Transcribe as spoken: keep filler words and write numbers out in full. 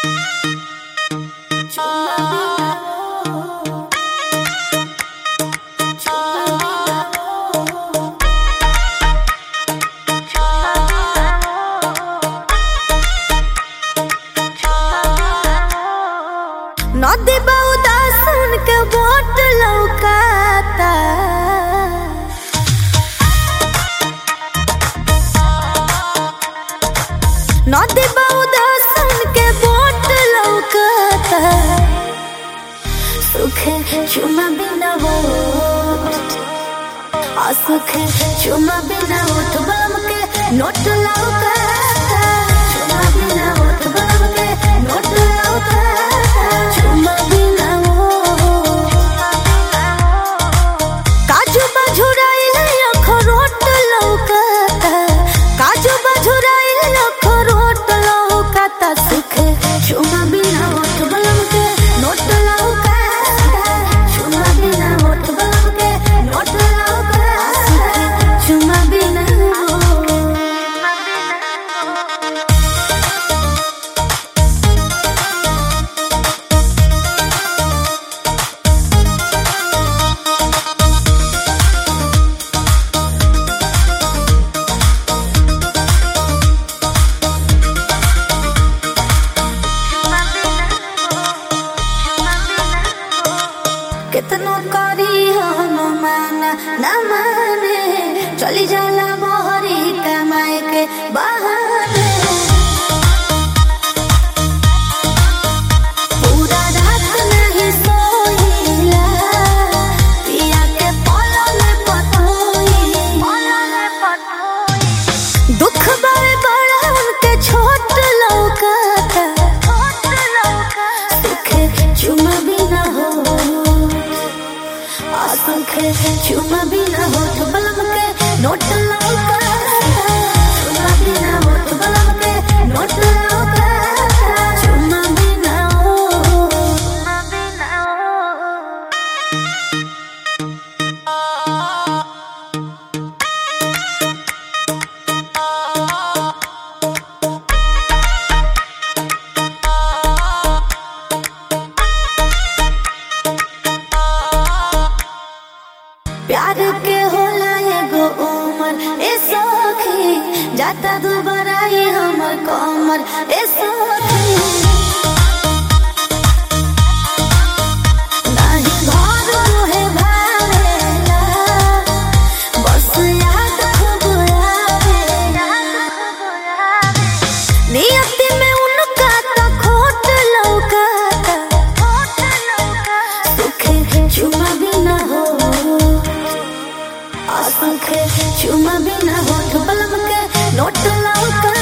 नदी बहुदासन के बोट लौकाता नदी बहुदासन के बोट लौकाता सुखे चुमा बिना वोट आ सुखे चुमा बिना वोट बलम के नोट लौकाता चुमा बिना वोट बलम के नोट लौकाता चुमा बिना वोट काजू बझुराइल अखरोट लौकाता काजू बझुराइल अखरोट लौकाता सुखे चुमा बिना वोट बलम के नोट लौकाता चुमा बिना वोट बलम के नोट लौकाता चुमा बिना कितनो करी हम माना न माने चली जाला मोहरी कमाए के बहाने पूरा रात नहीं सोईला पिया के पलले पतोई दुख बारे बड़ा उनके छोट लौकाता सुखे चुमा बिना हो सुखे चुमा बिना होठ बलम के नोट लौकाता चुमा बिना होठ बलम के नोट लौकाता चुमा बिना चुमा बिना प्यार के होला एगो उमर ए सखी जाता दोबारा ही हमर कमर ए सखी नाही घर रोहे भावेला बस याद खूब आवेला नियति में उनका तो खोट लौकाता सुखे चुमा बिना हो सुखे चुमा बिना होठ बलम के नोट लौकाता